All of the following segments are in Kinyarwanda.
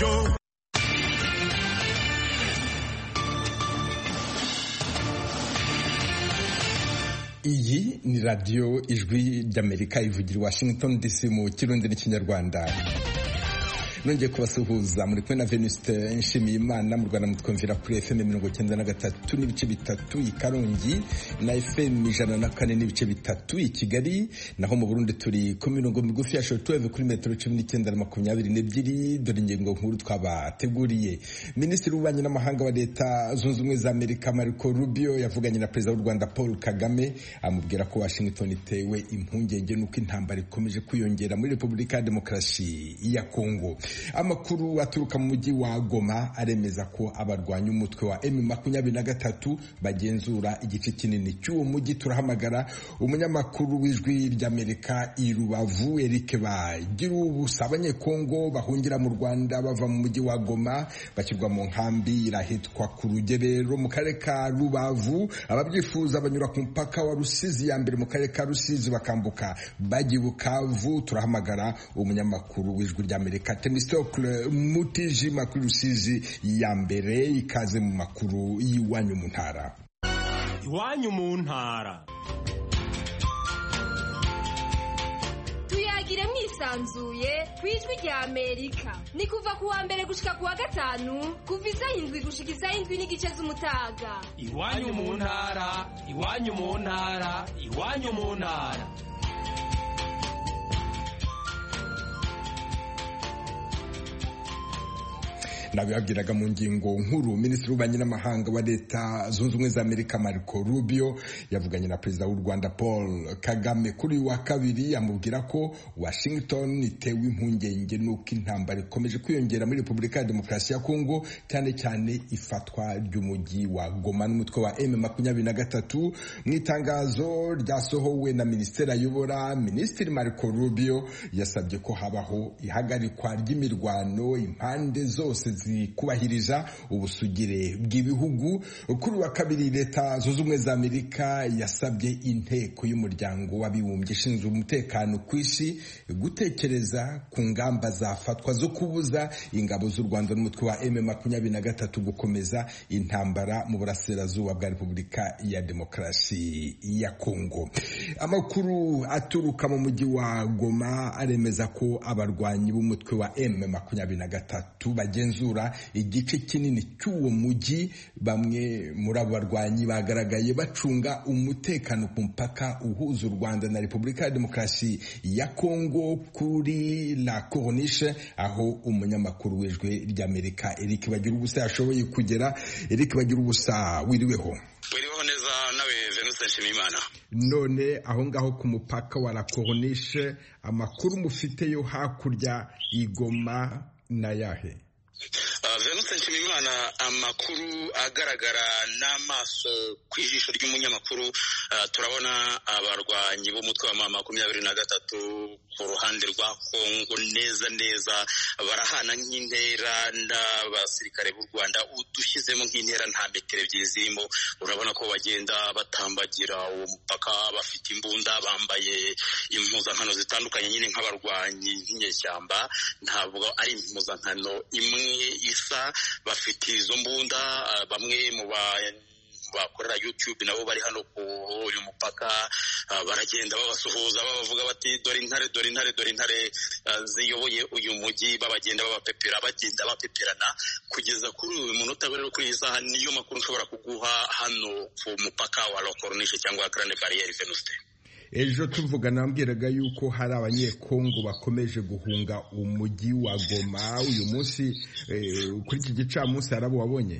Show. Iyi ni radio Ijwi ry'Amerika ivugira i Washington DC mu Kirundi n'Ikinyarwanda. Nongeye kubasuhuza muri kumwe na Venuste Nshimiyimana mu Rwanda mutwumvira kuri FM 93 n'ibice bitatu i Karongi na FM 104 n'ibice bitatu i Kigali, naho mu Burundi turi ku mirongo migufi ya shortwave kuri metero 1922. Dore ingingo nkuru twabateguriye. Minisitiri w'Ububanyi n'Amahanga wa Leta Zunze Ubumwe za Amerika Marco Rubio yavuganye na Perezida w'u Rwanda Paul Kagame amubwira ko Washington itewe impungenge nuko intambara ikomeje kwiyongera muri Repubulika ya Demokarasi ya Kongo. Amakuru aturuka mu mujyi wa Goma aremeza ko abarwanya umutwe wa M23 bagenzura igice kinini cy'uwo mujyi. Turahamagara umunyamakuru w'Ijwi ry'Amerika i Rubavu Eric Bagirubusa. Abanyekongo bahungira mu Rwanda bava mu mujyi wa Goma bashyirwa mu nkambi irahitwa ku Rugerero mu karere ka Rubavu. Ababyifuza banyura ku mpaka wa Rusizi ya mbere mu karere ka Rusizi bakambuka bajya Bukavu. Turahamagara umunyamakuru w'Ijwi ry'Amerika Temistokle Mutijima kuri Rusizi ya mbere. Ikaze mu makuru y'iwanyu mu ntara. Iwanyu mu ntara. Tuyagire mwisanzuye kwijwi rya Amerika. Ni kuva ku wa mbere gushika ku wa gatanu kuva isaha 7 gushika isaha 7 n'igice z'umutaga. Iwanyu mu ntara, iwanyu mu ntara, iwanyu mu ntara. Nabibabwiraga mu ngingo nkuru. Minisitiri w'Ububanyi n'Amahanga wa Leta Zunze Ubumwe za Amerika Marco Rubio yavuganye na Perezida w'u Rwanda Paul Kagame kuri wa kabiri amubwira ko Washington itewe impungenge nuko intambara ikomeje kwiyongera muri Repubulika ya Demokarasi ya Kongo, cyane cyane ifatwa ry'umujyi wa Goma n'umutwe wa M23. Mu itangazo ryasohowe na Minisiteri ayobora, Minisitiri Marco Rubio yasabye ko habaho ihagarikwa ry'imirwano, impande zose kubahiriza ubusugire bw'ibihugu. Kuri wa kabiri Leta Zunze Ubumwe za Amerika yasabye inteko y'umuryango w'abibumbye ishinzwe umutekano ku isi gutekereza ku ngamba zafatwa zo kubuza ingabo z'u Rwanda n'umutwe wa M23 gukomeza intambara mu burasirazuba bwa Repubulika ya Demokarasi ya Kongo. Amakuru aturuka mu mujyi wa Goma aremeza ko abarwanyi b'umutwe wa M23 bagenzura igice kinini cy'uwo mujyi. Bamwe muri abo barwanyi bagaragaye bacunga umutekano ku mpaka uhuza u Rwanda na Repubulika ya Demokarasi ya Kongo kuri la Corniche, aho umunyamakuru w'Ijwi ry'Amerika Eric Bagirubusa yashoboye kugera. Eric Bagirubusa, wiriweho? Wiriweho neza nawe Venuste Nshimiyimana. None aho ngaho ku mupaka wa la Corniche amakuru mufite yo hakurya igoma na yahe? Venuste Nshimiyimana, amakuru agaragara n'amaso ku ijisho ry'umunyamakuru, turabona abarwanyi b'umutwe wa M23 ku ruhande rwa Kongo neza barahana nk'intera n'abasirikare b'u Rwanda udushyizemo nk'intera nta metero ebyiri zirimo. Urabona ko bagenda batambagira uwo mupaka bafite imbunda, bambaye impuzankano zitandukanye nyine nk'abarwanyi nk'inyeshyamba, ntabwo ari impuzankano imwe isa, bafite izo mbunda. Bamwe mu bakorera YouTube nabo bari hano ku uyu mupaka baragenda babasuhuza babavuga bati dore intare ziyoboye uyu mujyi, babagenda babapepera, bagenda bapeperana kugeza kuri uyu munota. Rero kuri iyi saha niyo makuru nshobora kuguha hano ku mupaka wa La Corniche cyangwa Grande Barriere. Venuste, ejo tuvugana nambwiraga yuko hari abanyekongo bakomeje guhunga umujyi wa Goma. Uyu munsi kuri iki gicamunsi harabo wabonye?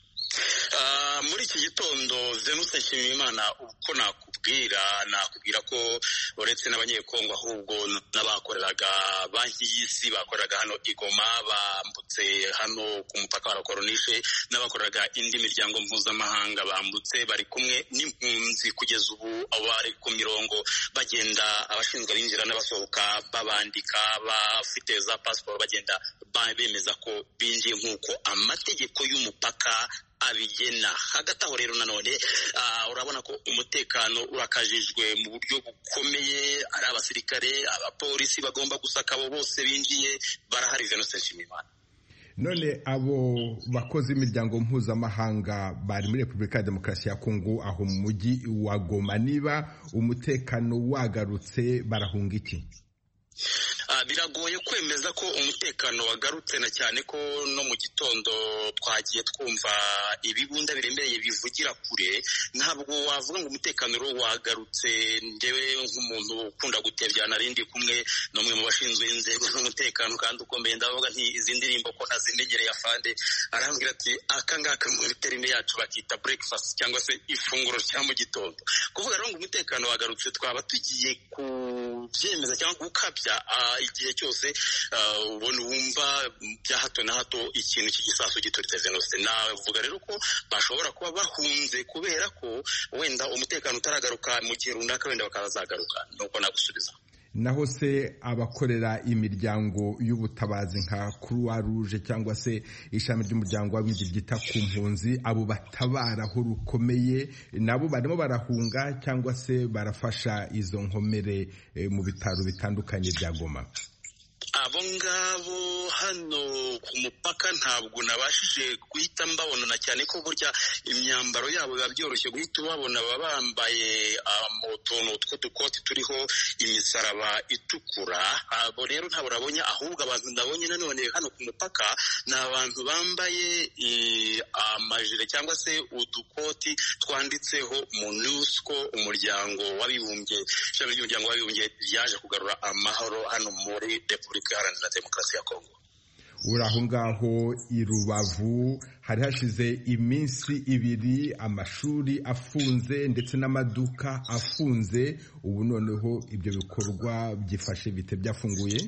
Muri iki gitondo Venuste Nshimiyimana, uko nakubwira ko uretse n'abanyekongo ahubwo n'abakoreraga banki y'isi bakoreraga hano Igoma bambutse hano ku mupaka wa La Corniche, n'abakoreraga indi miryango mpuzamahanga bambutse bari kumwe n'impunzi. Kugeza ubu bari ku mirongo bagenda, abashinzwe binjira n'abasohoka babandika, bafite za passport bagenda bemeza ko binjiye nk'uko amategeko y'umupaka abigena. Hagati aho rero nanone urabona ko umutekano urakajijwe mu buryo bukomeye. Ari abasirikare, abapolisi bagomba gusaka abo bose binjiye barahari. Venuste Nshimiyimana, none abo bakozi b'imiryango mpuzamahanga bari muri Repubulika ya Demokarasi ya Kongo aho mu mujyi wa Goma, niba umutekano wagarutse barahunga iki? Biragoye kwemeza ko umutekano wagarutse, na cyane ko no mu gitondo twagiye twumva ibibunda biremereye bivugira kure. Ntabwo wavuga ngo umutekano rero wagarutse. Ndewe nk'umuntu ukunda gutebya, narindi kumwe n'umwe mu bashinzwe inzego z'umutekano kandi ukomeye, ndavuga nti izi ndirimbo ko ntazimenyereye afande. Arambwira ati aka ngaka muri terime yacu bakita breakfast cyangwa se ifunguro rya mu gitondo. Kuvuga rero ngo umutekano wagarutse, twaba tugiye kubyemeza cyangwa gukabya igihe cyose ubona wumva bya hato na hato ikintu cy'igisasu gituritse Venuste. Navuga rero ko bashobora kuba bahunze kubera ko wenda umutekano utaragaruka, mu gihe runaka wenda bakazagaruka. Nuko nagusubiza. Naho se abakorera imiryango y'ubutabazi nka Croix Rouge cyangwa se ishami ry'umuryango w'abibumbye ryita ku mpunzi, abo batabara aho rukomeye, nabo barimo barahunga cyangwa se barafasha izo nkomere mu bitaro bitandukanye bya Goma? Abo ngabo hano ku mupaka ntabwo nabashije guhita mbabona, cyane ko burya imyambaro yabo biba byoroshye guhita ubabona. Baba bambaye utuntu tw'udukoti turiho imisaraba itukura. Abo rero ntabwo nabonye, ahubwo abantu ndabonye nanone hano ku mupaka ni abantu bambaye amajire cyangwa se udukoti twanditseho MONUSCO, umuryango w'abibumbye, ishami ry'umuryango w'abibumbye ryaje kugarura amahoro hano muri Repubulika Iharanira Demokarasi ya Kongo. Uraho ngaho i Rubavu hari hashize iminsi 2 amashuri afunze ndetse n'amaduka afunze. Ubu noneho ibyo bikorwa byifashe bite, byafunguye?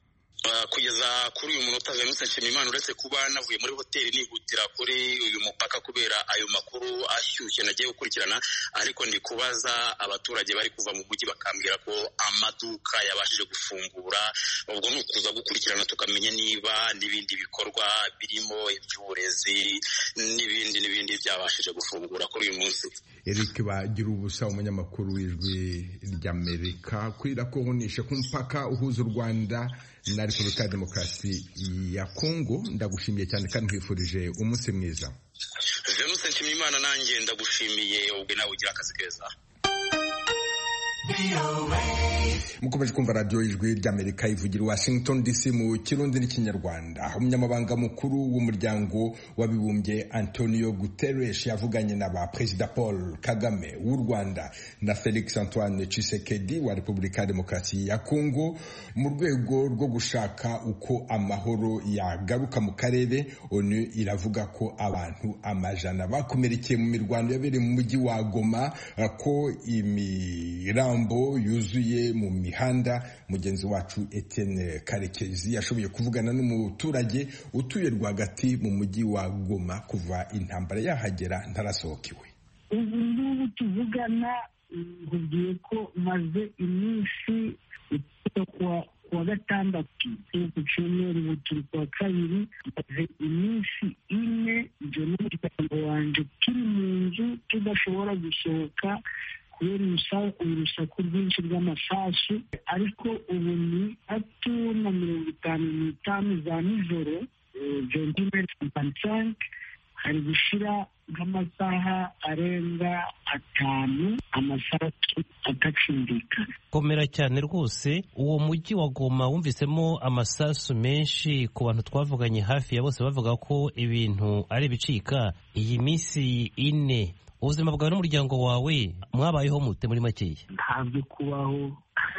Kugeza kuri uyu munota Venuste Nshimiyimana, uretse kuba navuye muri hoteli nihutira kuri uyu mupaka kubera ayo makuru ashyushye nagiye gukurikirana, ariko ndi kubaza abaturage bari kuva mu mujyi bakambwira ko amaduka yabashije gufungura. Ubwo ni ukuza gukurikirana tukamenya niba n'ibindi bikorwa birimo iby'uburezi n'ibindi byabashije gufungura kuri uyu munsi. Eric Bagirubusa, umunyamakuru w'Ijwi ry'Amerika, kwira ko hunishe ku mpaka uhuza u Rwanda na Repubulika ya Demokarasi ya Kongo. Ndagushimiye cyane kandi nkwifurije umunsi mwiza. Venuste Nshimiyimana, nanjye ndagushimiye, ubwo nawe ugira akazi keza. Mukomeje kumva radio Ijwi ry'Amerika ivugira Washington DC mu Kirundi n'Ikinyarwanda. Umunyamabanga mukuru w'umuryango w'abibumbye Antonio Guterres yavuganye na ba Perezida Paul Kagame w'u Rwanda na Felix Antoine Tshisekedi wa Repubulika ya Demokarasi ya Kongo mu rwego rwo gushaka uko amahoro yagaruka mu karere. ONU iravuga ko abantu amajana bakomerekeye mu mirwano yabereye mu mujyi wa Goma, ko imirambo yuzuye mu mihanda. Mugenzi wacu Etienne Karekezi yashoboye kuvugana n'umuturage utuye rwagati mu mujyi wa Goma kuva intambara yahagera ntarasohokewe. Ubu tuvugana nkubwiye ko maze iminsi kuwa gatandatu ku cyumweru turi kuwa kabiri, maze iminsi 4 ibyo n'umuryango wanjye turi mu nzu tudashobora gusohoka kubera urusaku rwinshi rw'amasasu. Ariko ubu ni 3:55 za nijoro, 21:55, hari gushira nk'amasaha arenga 5 amasasu atacindika. Komera cyane rwose. Uwo mujyi wa Goma wumvisemo amasasu menshi, ku bantu twavuganye hafi ya bose bavuga ko ibintu ari bicika. Iyi minsi 4 ubuzima bwawe n'umuryango wawe mwabayeho mute muri makeya? Ntabwo kubaho.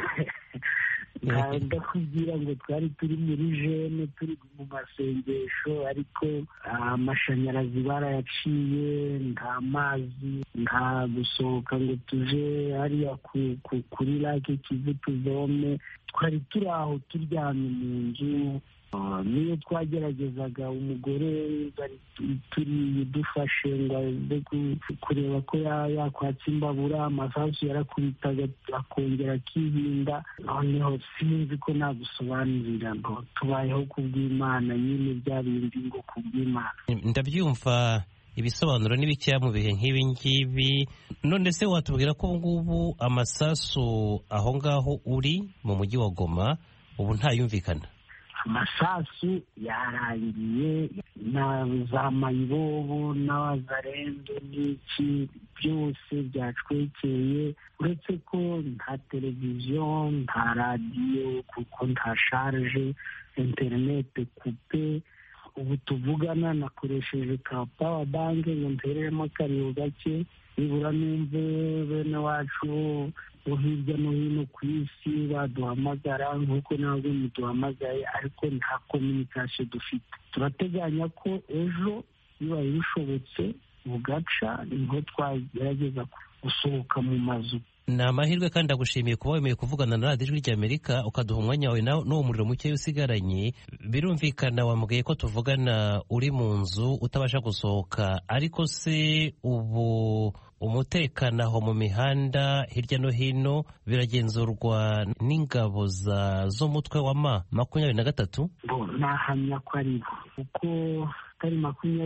Ndakubwira ngo twari turi muri jene, turi mu masengesho, ariko amashanyarazi barayaciye, nta mazi, nta gusohoka ngo tuje hariya kuri lake Kivu tuvome. Twari turi aho turyamye mu nzu. Niyo twageragezaga umugore bari turi dufashe ngo aze kureba ko yakwatsa imbabura, amasasu yarakubitaga akongera akihinda. Noneho sinzi ko nagusobanurira ngo tubayeho kubw'Imana, nyine bya bindi ngo kubw'Imana. Ndabyumva ibisobanuro n'ibikeya mu bihe nk'ibi ngibi. None se watubwira ko ngubu amasasu aho ngaho uri mu mujyi wa Goma ubu ntayumvikana? amasasu yarangiye, na za mayibobo n'abazarendo n'iki byose byacwekeye, uretse ko nta televiziyo nta radiyo kuko nta sharje, interinete kupe. Ubu tuvugana nakoresheje ka pawa banke ngo ntereremo akariyo gake nibura numve bene wacu bo hirya no hino ku isi baduhamagara nk'uko ntabwo muduhamagaye, ariko nta kominikasiyo dufite. Turateganya ko ejo bibaye bishobotse bugaca niho twagerageza gusohoka mu mazu. Ni amahirwe kandi ndagushimiye kuba wemeye kuvugana na radiyo ijwi ry'Amerika ukaduha umwanya wawe n'uwo muriro muke usigaranye. Birumvikana wambwiye ko tuvugana uri mu nzu utabasha gusohoka, ariko se ubu umutekano aho mu mihanda hirya no hino biragenzurwa n'ingabo z'umutwe wa M23? Nahamya ko ari bo, kuko atari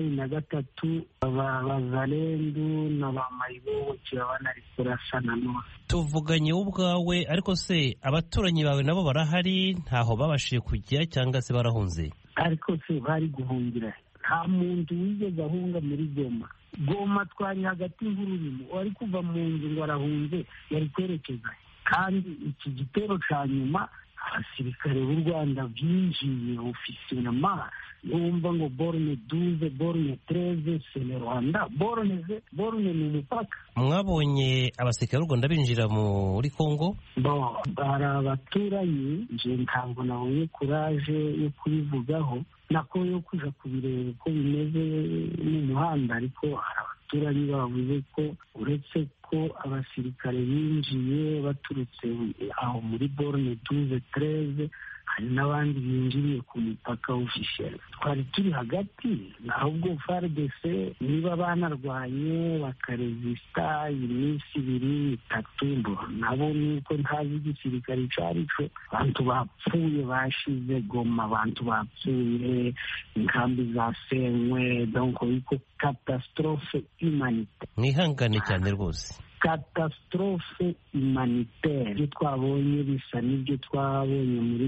23 abazarendu n'abamayibobo kiba bari kurasana none. Tuvuganye ubwawe, ariko se abaturanyi bawe nabo barahari, ntaho babashije kujya cyangwa se barahunze? Ariko se bari guhungira, nta muntu wigeze ahunga muri Goma twari hagati y'ururimo, wari kuva mu nzu ngo arahunze yari kwerekeza. Kandi iki gitero cya nyuma abasirikare b'u Rwanda binjiye ofisiyema, numva ngo borne 12 borne 13 c'est Rwanda, borne ni umupaka. Mwabonye abasirikare b'u Rwanda binjira muri Kongo? Hari abaturanyi, nje ntabwo nabonye kuraje yo kubivugaho, nako yo kuja kubireba uko bimeze mu muhanda, ariko hari abaturanyi bavuze ko uretse ko abasirikare binjiye baturutse aho muri borne 12-13, hari n'abandi binjiriye ku mupaka officiel. Twari turi hagati, ahubwo FARDC niba banarwanye bakaresista iminsi 2-3, nabo nuko ntazi igisirikare carico. Abantu bapfuye bashize Goma, abantu bapfuye, inkambi zasenywe, donc iko catastrophe humanitaire. Mwihangane cyane rwose. Catastrophe humanitaire. Ibyo twabonye bisa n'ibyo twabonye muri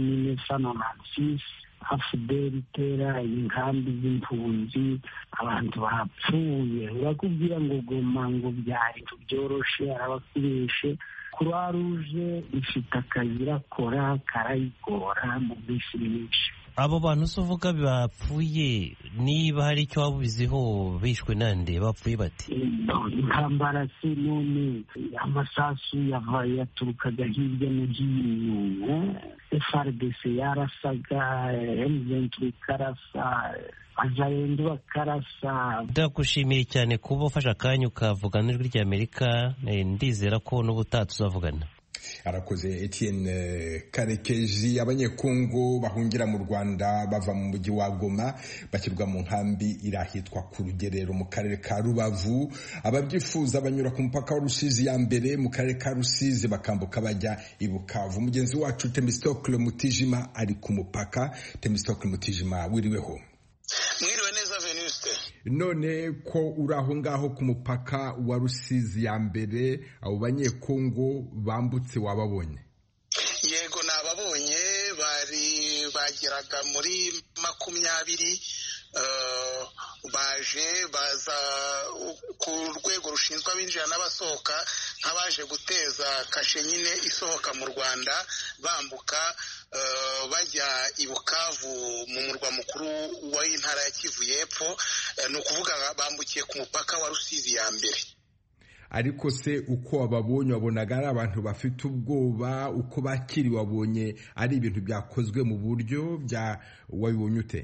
1996 AFDL itera inkambi z'impunzi, abantu bapfuye. Urakubwira ngo Goma ngo byari byoroshe, arabakubeshe. Croix Rouge ifite akazi irakora karayigora mu minsi myinshi. Abo bantu uvuga bapfuye, niba hari icyo wabubiziho, bishwe nande, bapfuye bati? Intambara se none amasasu yaturukaga hirya no hino, FARDC yarasaga, M23 karasa, azayendo bakarasa. Ndagushimiye cyane kuba ufashe akanya ukavugana n'ijwi ry'Amerika, ndizera ko n'ubutaha tuzavugana. Arakoze Etienne Karekezi. Abanyekongo bahungira mu Rwanda bava mu mujyi wa Goma bashyirwa mu nkambi irahitwa ku Rugerero mu karere ka Rubavu. Ababyifuza banyura ku mupaka wa Rusizi ya mbere mu karere ka Rusizi bakambuka bajya i Bukavu. Mugenzi wacu Temistocle Mutijima ari ku mupaka. Temistocle Mutijima, wiriweho? Mwiriwe neza Venuste. None ko uri aho ngaho ku mupaka wa Rusizi ya mbere, abo banyekongo bambutse wababonye? Yego nababonye, bageraga muri 20, baza ku rwego rushinzwe abinjira n'abasohoka nk'abaje guteza kashe nyine isohoka mu Rwanda, bambuka bajya i Bukavu mu murwa mukuru w'intara ya Kivu y'Epfo. Ni ukuvuga bambukiye ku mupaka wa Rusizi ya mbere. Ariko se uko wababonye, wabonaga ari abantu bafite ubwoba? Uko bakiriwe wabonye ari ibintu byakozwe mu buryo wabibonye ute?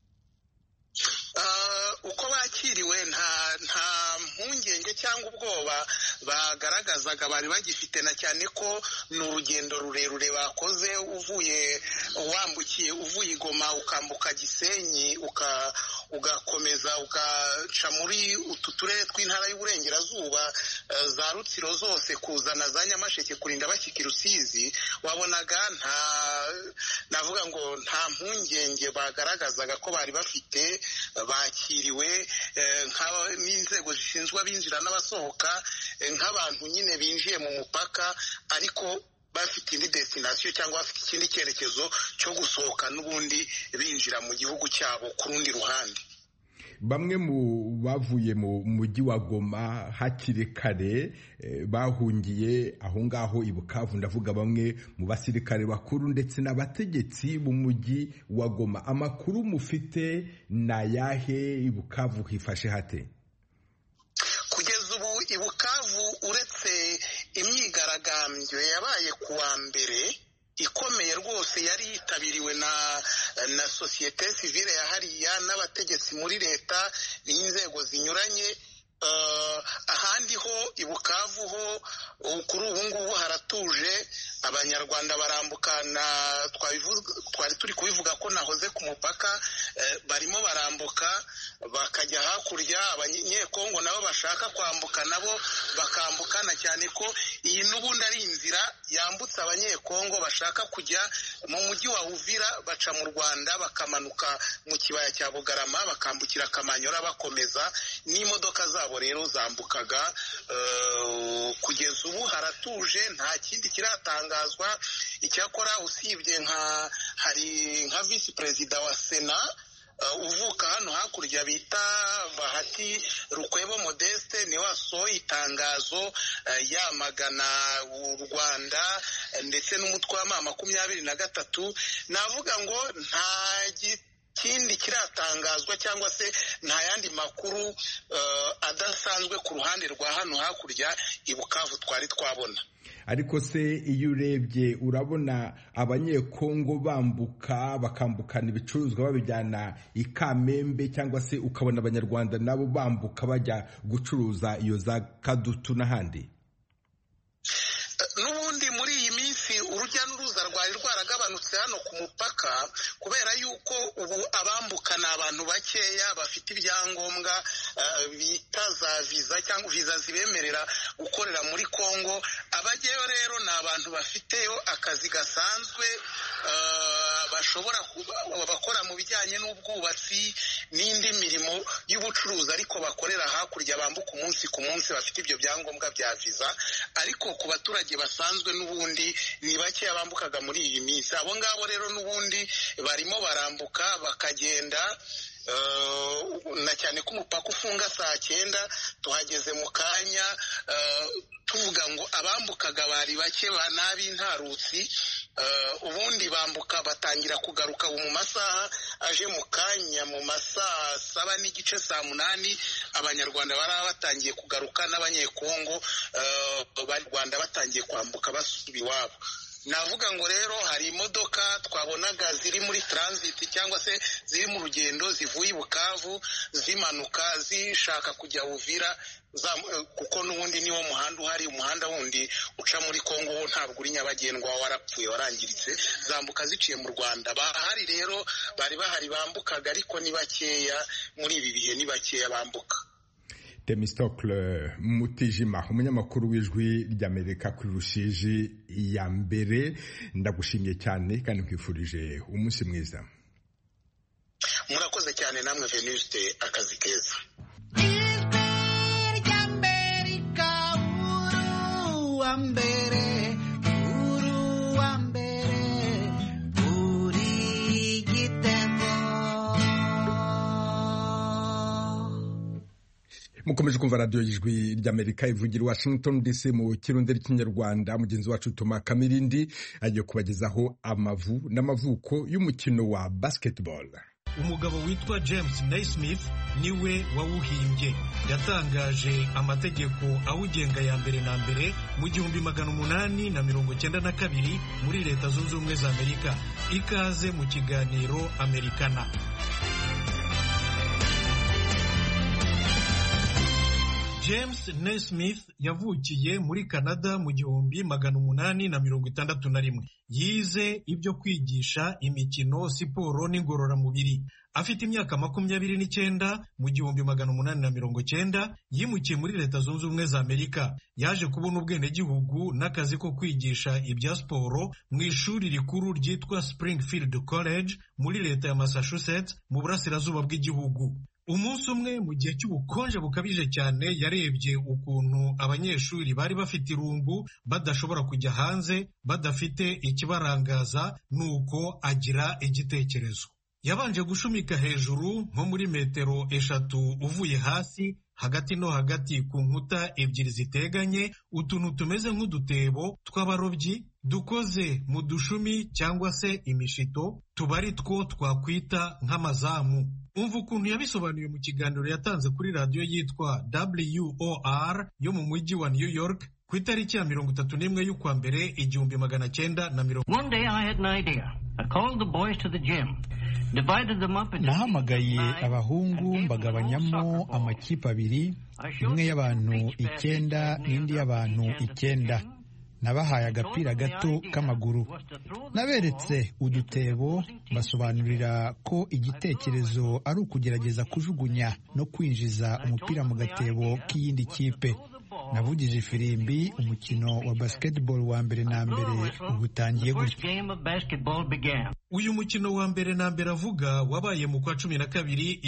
Uko bakiriwe nta mpungenge cyangwa ubwoba bagaragazaga bari bagifite, na cyane ko ni urugendo rurerure bakoze, wambukiye uvuye i Goma ukambuka Gisenyi ugakomeza ugaca muri utu turere tw'intara y'Uburengerazuba, za Rutsiro zose kuzana za Nyamasheke kurinda bashyika i Rusizi. Wabonaga navuga ngo nta mpungenge bagaragazaga ko bari bafite. Bakiriwe n'inzego zishinzwe abinjira n'abasohoka nk'abantu nyine binjiye mu mupaka, ariko bafite indi destination cyangwa bafite ikindi cyerekezo cyo gusohoka n'ubundi binjira mu gihugu cyabo ku rundi ruhande. Bamwe mu bavuye mu mujyi wa Goma hakiri kare bahungiye aho ngaho i Bukavu, ndavuga bamwe mu basirikare bakuru ndetse n'abategetsi b'umujyi wa Goma. Amakuru mufite na yahe? I Bukavu hifashe hate? Kugeza ubu i Bukavu uretse imyigaragambyo yabaye kuwa mbere ikomeye rwose yari yitabiriwe na sosiyete sivile ya hariya n'abategetsi muri leta n'inzego zinyuranye, ahandi ho i Bukavu ho kuri ubu ngubu haratuje. Abanyarwanda barambukana, twari turi kubivuga ko nahoze ku mupaka, barimo barambuka bakajya hakurya. Abanyekongo nabo bashaka kwambuka nabo bakambukana, cyane ko iyi n'ubundi ari inzira yambutse abanyekongo bashaka kujya mu mujyi wa Uvira, baca mu Rwanda bakamanuka mu kibaya cya Bugarama bakambukira Kamanyora bakomeza, n'imodoka zabo rero zambukaga. Kugeza ubu haratuje, nta kindi kiratangazwa. Icyakora usibye hari nka visi perezida wa Sena uvuka hano hakurya bita Bahati Rukwebo Modeste, ni wasohoye itangazo yamagana u Rwanda ndetse n'umutwe wa M23. Navuga ngo nta kindi kiratangazwa cyangwa se nta yandi makuru adasanzwe ku ruhande rwa hano hakurya i Bukavu twari twabona. Ariko se iyo urebye urabona abanyekongo bambuka bakambukana ibicuruzwa babijyana i Kamembe, cyangwa se ukabona abanyarwanda nabo bambuka bajya gucuruza iyo za Kadutu n'ahandi? N'ubundi muri iyi minsi urujya n'uruza rwari rwaragabanutse hano ku mupaka, kubera yuko ubu abambuka ni abantu bakeya bafite ibyangombwa bita za viza cyangwa viza zibemerera gukorera muri Kongo. Abajyayo rero ni abantu bafiteyo akazi gasanzwe, bashobora bakora mu bijyanye n'ubwubatsi n'indi mirimo y'ubucuruzi, ariko bakorera hakurya, bambuka umunsi ku munsi, bafite ibyo byangombwa bya viza. Ariko ku baturage basanzwe n'ubundi ni bakeya bambukaga muri iyi minsi. Abo ngabo rero n'ubundi barimo barambuka bakagenda, na cyane ko umupaka ufunga saa 9. Tuhageze mu kanya, tuvuga ngo abambukaga bari bake n'ab'intarutsi. Ubundi bambuka batangira kugaruka mu masaha aje mu kanya, mu masaha 7 n'igice, saa 8 abanyarwanda baraba batangiye kugaruka, n'abanyekongo bari Rwanda batangiye kwambuka basubira iwabo. Navuga ngo rero hari imodoka twabonaga ziri muri transit cyangwa se ziri mu rugendo zivuye i Bukavu zimanuka zishaka kujya Uvira, kuko n'ubundi niwo muhanda uhari. Umuhanda wundi uca muri Kongo wo ntabwo uri nyabagendwa, warapfuye warangiritse, zambuka ziciye mu Rwanda. Bahari rero bari bahari bambukaga, ariko ni bakeya muri ibi bihe, ni bakeya bambuka. Temistocle Mutijima, umunyamakuru w'Ijwi ry'Amerika kuri Rushiji ya mbere, ndagushimiye cyane kandi nkwifurije umunsi mwiza. Murakoze cyane namwe Venuste, akazi keza. Mukomeje kumva radio y'Ijwi ry'Amerika ivugira Washington DC mu kirundi cy'ikinyarwanda. Mugenzi wacu Toma Kamirindi agiye kubagezaho amavu n'amavuko y'umukino wa basketball. Umugabo witwa James Naismith niwe wawuhimbye. Yatangaje amategeko awugenga ya mbere na mbere mu 1892 muri Leta Zunze Ubumwe za Amerika. Ikaze mu kiganiro Amerikana. James Naismith yavukiye muri Canada mu 1861. Yize ibyo kwigisha imikino, siporo n'ingororamubiri. Afite imyaka 29 mu 1890 yimukiye muri Leta Zunze Ubumwe za Amerika. Yaje kubona ubwenegihugu n'akazi ko kwigisha ibya siporo mu ishuri rikuru ryitwa Springfield College muri Leta ya Massachusetts mu burasirazuba bw'igihugu. umunsi umwe mu gihe cy'ubukonje bukabije cyane yarebye ukuntu abanyeshuri bari bafite irungu badashobora kujya hanze badafite ikibarangaza, nuko agira igitekerezo. Yabanje gushumika hejuru nko muri metero 3 uvuye hasi, hagati no hagati ku nkuta ebyiri ziteganye, utuntu tumeze nk'udutebo tw'abarobyi dukoze mu dushumi cyangwa se imishito, tuba ari two twakwita nk'amazamu. Umva ukuntu yabisobanuye mu kiganiro yatanze kuri radiyo yitwa WOR yo mu mujyi wa New York ku itariki ya 31 y'ukwa mbere 1990. One day I had an idea. I called the boys to the gym. Nahamagaye abahungu mbagabanyamo amakipe abiri, imwe y'abantu 9 n'indi y'abantu 9. Nabahaye agapira gato k'amaguru, naberetse udutebo, basobanurira ko igitekerezo ari ukugerageza kujugunya no kwinjiza umupira mu gatebo k'iyindi kipe. Navugije ifirimbi, umukino wa basketball wa mbere na mbere ubutangiye gutyo. Uyu mukino wa mbere na mbere avuga wabaye mu kwa 12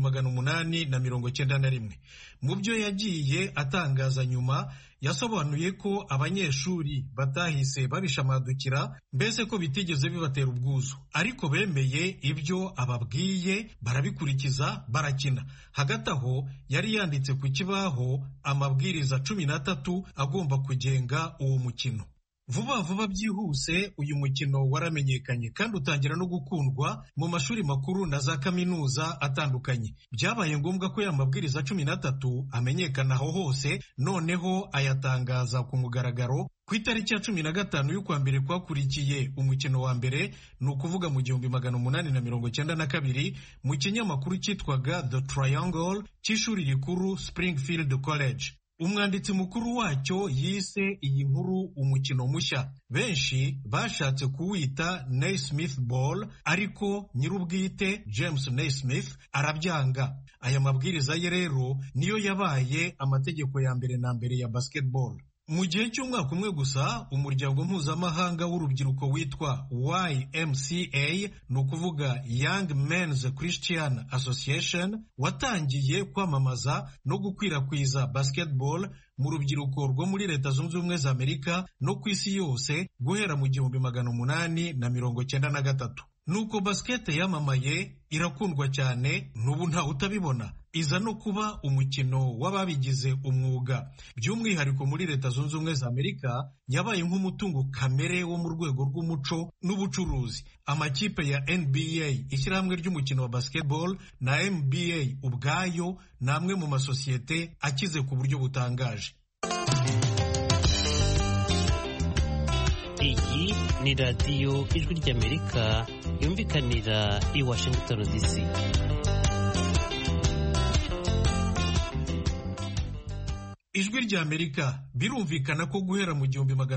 1891. Mu byo yagiye atangaza nyuma, yasobanuye ko abanyeshuri batahise babishamadukira, mbese ko bitigeze bibatera ubwuzu, ariko bemeye ibyo ababwiye, barabikurikiza, barakina. Hagati aho yari yanditse ku kibaho amabwiriza 13 agomba kugenga uwo mukino. Vuba vuba byihuse uyu mukino waramenyekanye kandi utangira no gukundwa mu mashuri makuru na za kaminuza atandukanye. Byabaye ngombwa ko ya mabwiriza 13 amenyekana aho hose, noneho ayatangaza ku mugaragaro ku itariki ya 15 y'ukwa mbere kwakurikiye umukino wa mbere, ni ukuvuga mu 1892 mu kinyamakuru cyitwaga The Triangle cy'ishuri rikuru Springfield College. Umwanditsi mukuru wacyo yise iyi nkuru umukino mushya. Benshi bashatse kuwita Naismith Ball, ariko nyirubwite James Naismith arabyanga. Aya mabwiriza ye rero niyo yabaye amategeko ya mbere na mbere ya basketball. Mu gihe cy'umwaka umwe gusa, umuryango mpuzamahanga w'urubyiruko witwa YMCA, ni ukuvuga Young Men's Christian Association, watangiye kwamamaza no gukwirakwiza basketball mu rubyiruko rwo muri Leta Zunze Ubumwe za Amerika no ku isi yose guhera mu 1893. Nuko basket yamamaye, irakundwa cyane, n'ubu nta utabibona. Iza no kuba umukino w'ababigize umwuga. By'umwihariko muri Leta Zunze Ubumwe za Amerika yabaye nk'umutungo kamere wo mu rwego rw'umuco n'ubucuruzi. Amakipe ya NBA, ishyirahamwe ry'umukino wa basketball, na NBA ubwayo ni amwe mu masosiyete akize ku buryo butangaje. Iyi ni radiyo Ijwi ry'Amerika yumvikanira i Washington DC. Ijwi ry'Amerika birumvikana ko guhera mu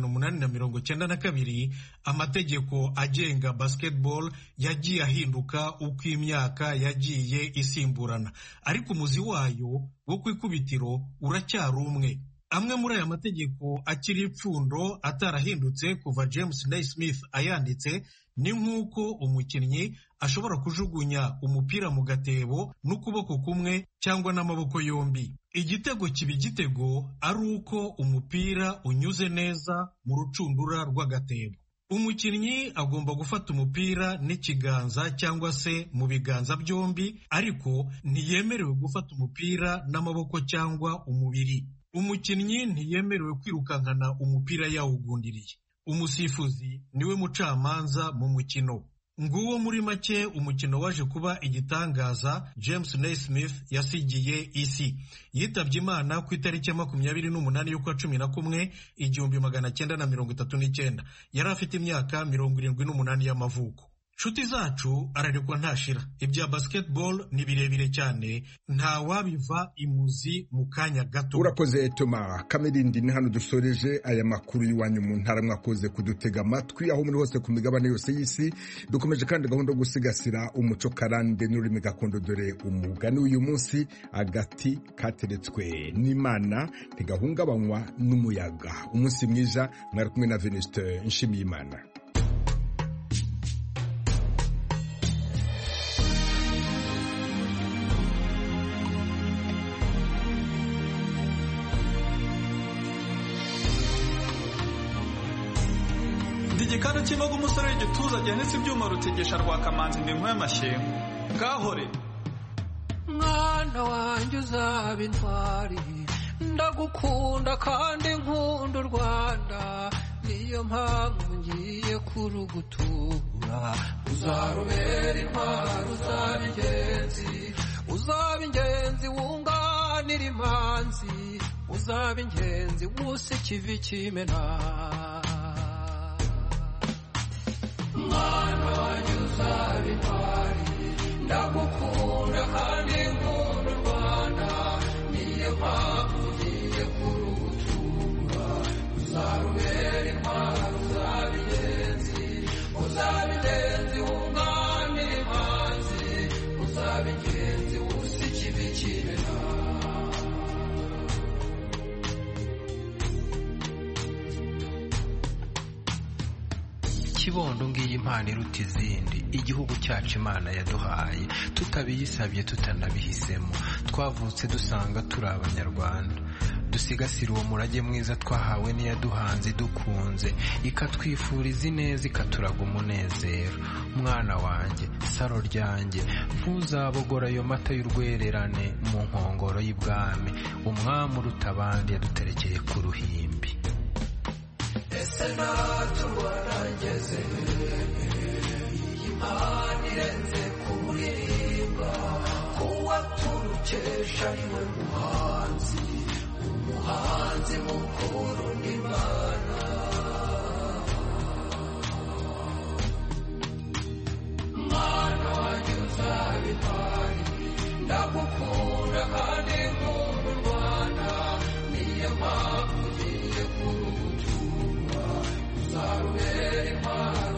1892 amategeko agenga basketball yagiye ahinduka uko imyaka yagiye isimburana, ariko umuzi wayo wo ku ikubitiro uracyari umwe. Amwe muri aya mategeko akiri ipfundo atarahindutse kuva James Naismith ayanditse, ni nk'uko umukinnyi ashobora kujugunya umupira mu gatebo n'ukuboko kumwe cyangwa n'amaboko yombi. Igitego kiba igitego ari uko umupira unyuze neza mu rucundura rw'agatebo. Umukinnyi agomba gufata umupira n'ikiganza cyangwa se mu biganza byombi, ariko ntiyemerewe gufata umupira n'amaboko cyangwa umubiri. Umukinnyi ntiyemerewe kwirukankana umupira yawugundiriye. Umusifuzi niwe mucamanza mu mukino. Nguwo muri make umukino waje kuba igitangaza James Naismith yasigiye isi. Yitabye Imana ku itariki ya 28 y'ukwa 11 1939. Yari afite imyaka 78 y'amavuko. Nshuti zacu, ararekwa ntashira. Ibya basketball ni birebire cyane, nta wabiva imuzi mu kanya gato. Urakoze Toma Kamerindi. Ni hano dusoreje aya makuru y'iwanyu mu ntara. Mwakoze kudutega amatwi aho muri hose ku migabane yose y'isi. Dukomeje kandi gahunda yo gusigasira umuco karande n'ururimi gakondo, dore umugani uyu munsi: agati kateretswe n'Imana ntigahungabanywa n'umuyaga. Umunsi mwiza, mwari kumwe na Venuste Nshimiyimana. igikanu kinoga umusore w'igituza gihanitse ibyuma rutegesha rwa kamanzi ndimwe y'amashyengo ngahore mwana wanjye uzaba intwari ndagukunda kandi nkunda u Rwanda niyo mpamvu ngiye kurugutura uzarubera intwari uzaba ingenzi wunganira imanzi uzaba ingenzi wuse ikivi kimena mwana wanjye uzaba intwari ndagukunda kandi nkunda u Rwanda niyo mpamvu ngiye kurugutura uzarubera intwari uzaba ingenzi wunganira imanzi uzaba ingenzi wuse ikivi kimena kibondo ngiyi impano iruta izindi igihugu cyacu Imana yaduhaye tutabiyisabye tutanabihisemo twavutse dusanga turi abanyarwanda dusigasira uwo murage mwiza twahawe n'iyaduhanze dukunze ikatwifuriza ineza ikaturaga umunezero mwana wanjye saro ryanjye ntuzabogora ayo mata y'urwererane mu nkongoro y'ibwami umwami uruta abandi yaduterekeye ku ruhimbi ese naturwanageze iyi mpano irenze kuririmba kuwa turukesha niwe umuhanzi mukuru n'Imana mwana wanjye uzaba intwari ndagukunda kandi nkunda u Rwanda niyo mpamvu ugiye kurugutura uzarubera intwari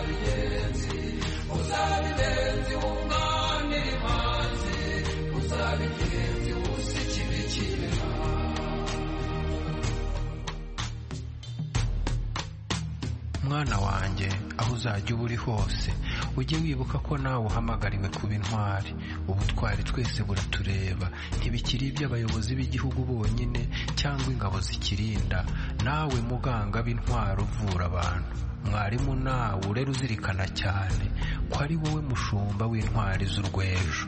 uzaba ingenzi wunganira imanzi uzaba ingenzi wuse ikivi kimena mwana wanjye aho uzajya uba uri hose ujye wibuka ko nawe uhamagariwe kuba intwari ubutwari twese buratureba ntibikiri iby'abayobozi b'igihugu bonyine cyangwa ingabo zikirinda nawe muganga b'intwari uvura abantu mwarimu nawe urera uzirikana cyane ko ari wowe mushumba w'intwari z'urwejo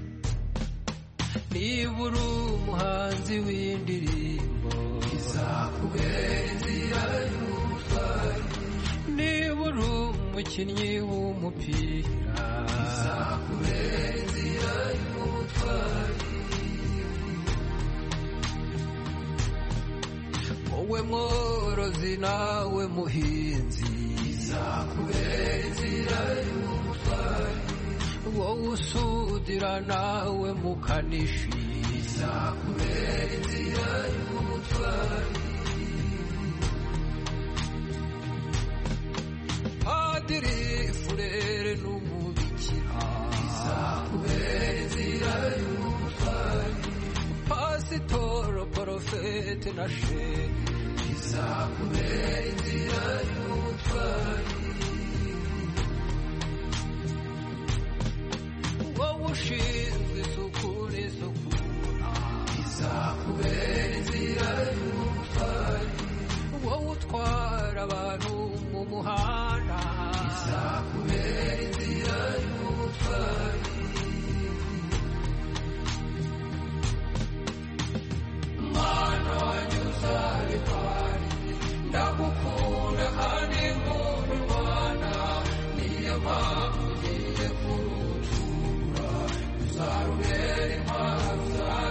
niba uri umuhanzi w'indirimbo izakubera inzira y'ubutwari niba uri umukinnyi w'umupira izakubera inzira y'ubutwari wowe mworozi nawe muhinzi izakubera inzira y'ubutwari wowe usudira nawe mukanishi izakubera inzira y'ubutwari padiri furere n'umubikira izakubera inzira y'ubutwari pasitoro porofete na shehe izakubera inzira y'ubutwari wowe ushinzwe isuku n'isukura izakubera inzira y'ubutwari wowe utwara abantu mu muhanda izakubera inzira y'ubutwari mwana wanjye uzaba intwari ndagukunda kandi nkunda u Rwanda niyo mpamvu ugiye kurutura uzarubera intwari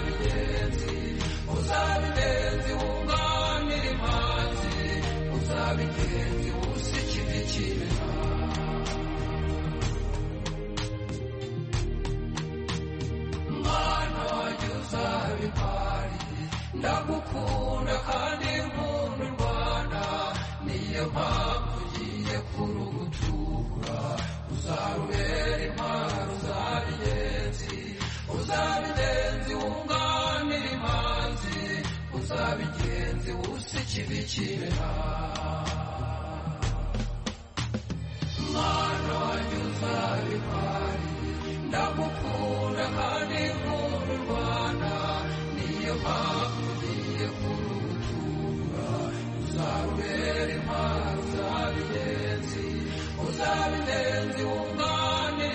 uzaba ingenzi wunganira imanzi uzaba ingenzi wuse ikivi kimena mwana wanjye uzaba intwari ndagukunda kandi nkunda u Rwanda niyo mpamvu ugiye kurugutura uzarubera intwari uzaba ingenzi wunganira imanzi uzaba ingenzi wuse ikivi kimena